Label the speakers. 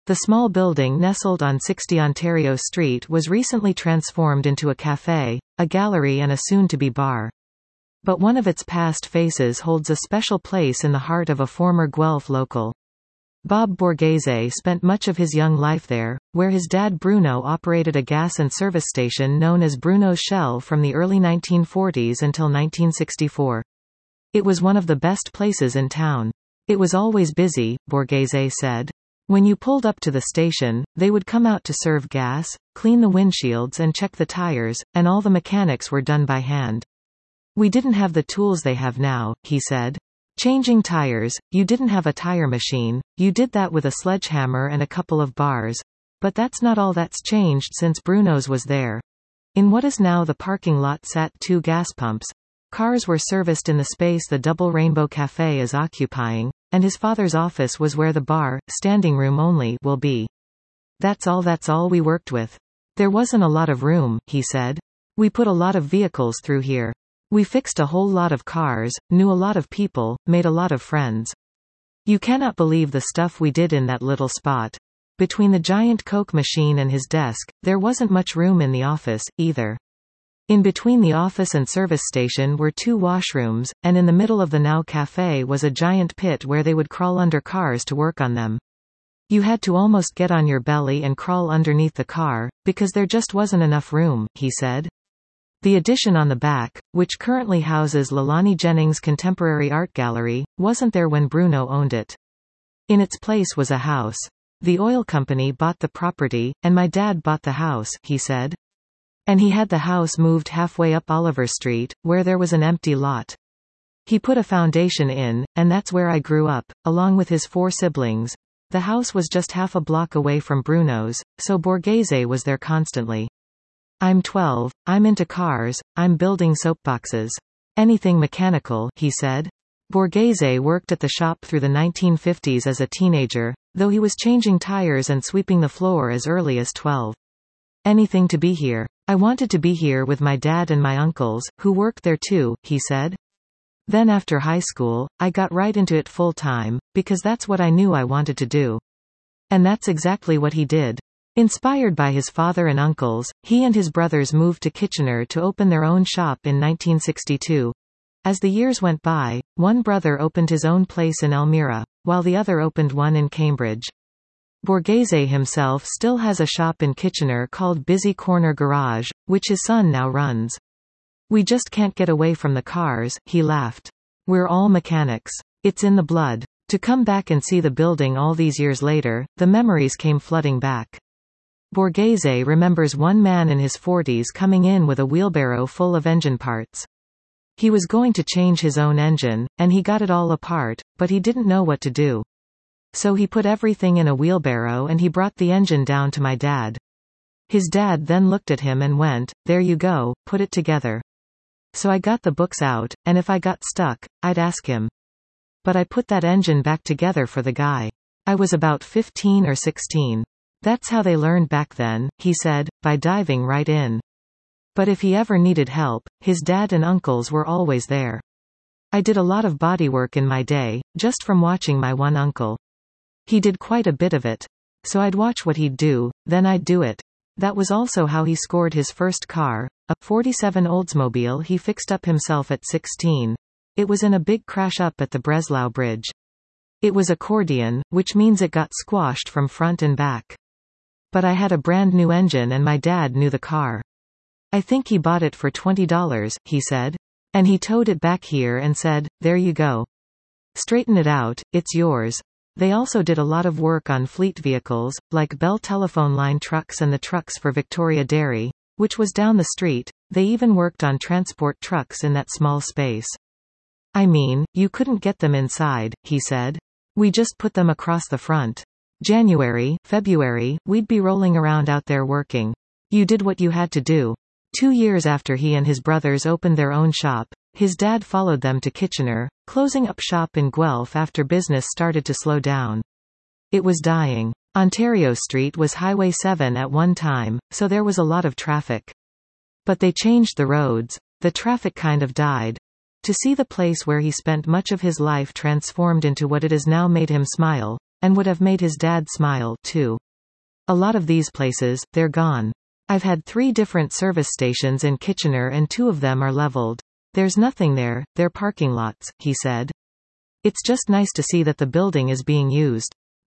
Speaker 1: The small building nestled on 60 Ontario Street was recently transformed into a café, a gallery and a soon-to-be bar. But one of its past faces holds a special place in the heart of a former Guelph local. Bob Borghese spent much of his young life there, where his dad Bruno operated a gas and service station known as Bruno's Shell from the early 1940s until 1964. It was one of the best places in town. It was always busy, Borghese said. When you pulled up to the station, they would come out to serve gas, clean the windshields and check the tires, and all the mechanics were done by hand. We didn't have the tools they have now, he said. Changing tires, you didn't have a tire machine, you did that with a sledgehammer and a couple of bars. But that's not all that's changed since Bruno's was there. In what is now the parking lot sat 2 gas pumps. Cars were serviced in the space the Double Rainbow Cafe is occupying, and his father's office was where the bar, standing room only, will be. That's all we worked with. There wasn't a lot of room, he said. We put a lot of vehicles through here. We fixed a whole lot of cars, knew a lot of people, made a lot of friends. You cannot believe the stuff we did in that little spot. Between the giant Coke machine and his desk, there wasn't much room in the office, either. In between the office and service station were 2 washrooms, and in the middle of the now cafe was a giant pit where they would crawl under cars to work on them. You had to almost get on your belly and crawl underneath the car, because there just wasn't enough room, he said. The addition on the back, which currently houses Lelani Jennings Contemporary Art Gallery, wasn't there when Bruno owned it. In its place was a house. The oil company bought the property, and my dad bought the house, he said. And he had the house moved halfway up Oliver Street, where there was an empty lot. He put a foundation in, and that's where I grew up, along with his 4 siblings. The house was just half a block away from Bruno's, so Borghese was there constantly. I'm 12, I'm into cars, I'm building soapboxes. Anything mechanical, he said. Borghese worked at the shop through the 1950s as a teenager, though he was changing tires and sweeping the floor as early as 12. Anything to be here. I wanted to be here with my dad and my uncles, who worked there too, he said. Then after high school, I got right into it full time, because that's what I knew I wanted to do. And that's exactly what he did. Inspired by his father and uncles, he and his brothers moved to Kitchener to open their own shop in 1962. As the years went by, one brother opened his own place in Elmira, while the other opened one in Cambridge. Borghese himself still has a shop in Kitchener called Busy Corner Garage, which his son now runs. We just can't get away from the cars, he laughed. We're all mechanics. It's in the blood. To come back and see the building all these years later, the memories came flooding back. Borghese remembers one man in his 40s coming in with a wheelbarrow full of engine parts. He was going to change his own engine, and he got it all apart, but he didn't know what to do. So he put everything in a wheelbarrow and he brought the engine down to my dad. His dad then looked at him and went, "There you go, put it together." So I got the books out, and if I got stuck, I'd ask him. But I put that engine back together for the guy. I was about 15 or 16. That's how they learned back then, he said, by diving right in. But if he ever needed help, his dad and uncles were always there. I did a lot of bodywork in my day, just from watching my one uncle. He did quite a bit of it. So I'd watch what he'd do, then I'd do it. That was also how he scored his first car, a 47 Oldsmobile he fixed up himself at 16. It was in a big crash up at the Breslau Bridge. It was accordion, which means it got squashed from front and back. But I had a brand new engine and my dad knew the car. I think he bought it for $20, he said. And he towed it back here and said, "There you go. Straighten it out, it's yours." They also did a lot of work on fleet vehicles, like Bell telephone line trucks and the trucks for Victoria Dairy, which was down the street. They even worked on transport trucks in that small space. I mean, you couldn't get them inside, he said. We just put them across the front. January, February, we'd be rolling around out there working. You did what you had to do. 2 years after he and his brothers opened their own shop, his dad followed them to Kitchener, closing up shop in Guelph after business started to slow down. It was dying. Ontario Street was Highway 7 at one time, so there was a lot of traffic. But they changed the roads. The traffic kind of died. To see the place where he spent much of his life transformed into what it has now made him smile, And would have made his dad smile, too. A lot of these places, they're gone. I've had 3 different service stations in Kitchener and 2 of them are leveled. There's nothing there, they're parking lots, he said. It's just nice to see that the building is being used.